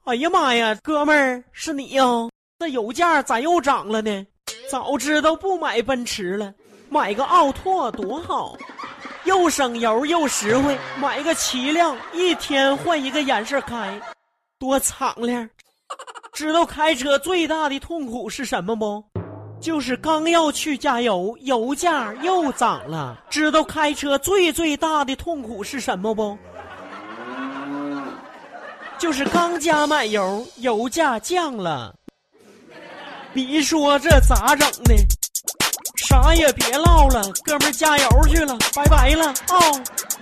哎呀妈呀，哥们儿，是你呀？这油价咋又涨了呢？早知道不买奔驰了，买个奥拓多好，又省油又实惠，买个7辆，一天换一个颜色开，多敞亮。知道开车最大的痛苦是什么不？就是刚要去加油，油价又涨了。知道开车最大的痛苦是什么不？就是刚加满油，油价降了。你说这咋整呢？啥也别唠了，哥们儿加油去了，拜拜了啊！